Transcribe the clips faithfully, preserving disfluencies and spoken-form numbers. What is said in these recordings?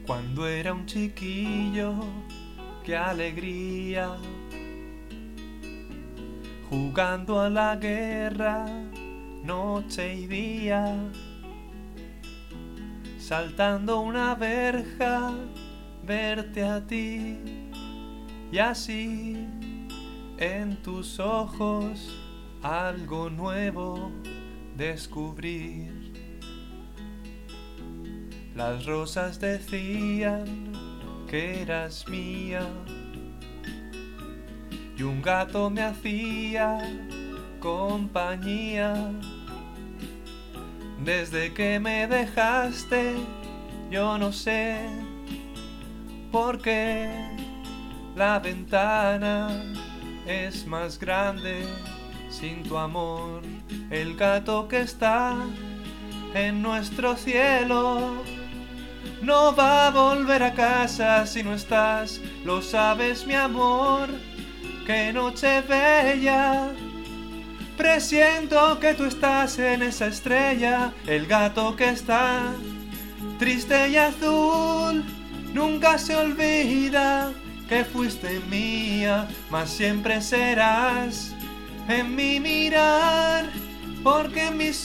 Cuando era un chiquillo, qué alegría, jugando a la guerra, noche y día, saltando una verja, verte a ti, y así en tus ojos algo nuevo descubrir. Las rosas decían que eras mía y un gato me hacía compañía. Desde que me dejaste, yo no sé por qué la ventana es más grande sin tu amor. El gato que está en nuestro cielo no va a volver a casa si no estás, lo sabes, mi amor. Qué noche bella, presiento que tú estás en esa estrella. El gato que está triste y azul nunca se olvida que fuiste mía, mas siempre serás en mi mirar, porque en mis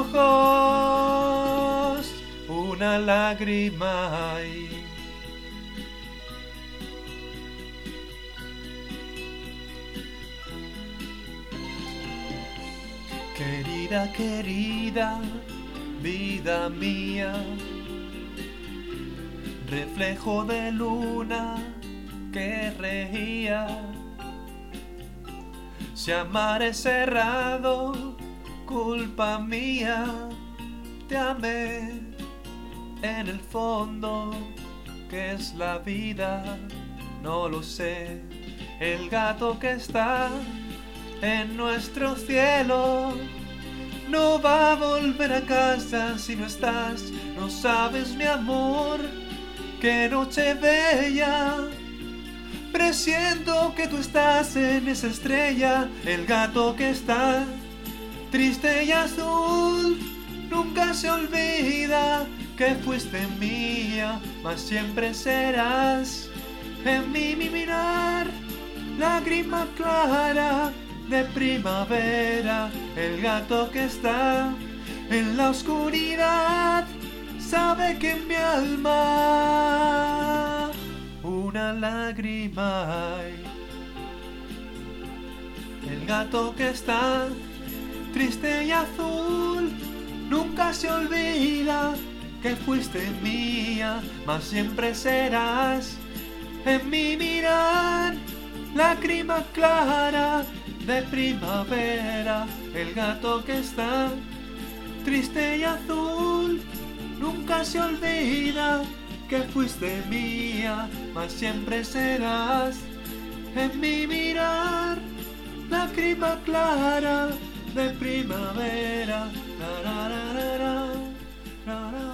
ojos una lágrima hay. Querida, querida, vida mía, reflejo de luna que reía. Si amar es cerrado, culpa mía, te amé en el fondo. ¿Qué es la vida? No lo sé. El gato que está en nuestro cielo no va a volver a casa si no estás, no sabes, mi amor. Qué noche bella, presiento que tú estás en esa estrella. El gato que está triste y azul nunca se olvida que fuiste mía, mas siempre serás en mi mirar. Lágrima clara de primavera, el gato que está en la oscuridad sabe que en mi alma una lágrima hay. El gato que está triste y azul nunca se olvida que fuiste mía, mas siempre serás en mi mirar. Lágrima clara de primavera, el gato que está triste y azul nunca se olvida que fuiste mía, mas siempre serás en mi mirar. Lágrima clara de primavera, la, la, la, la, la, la, la.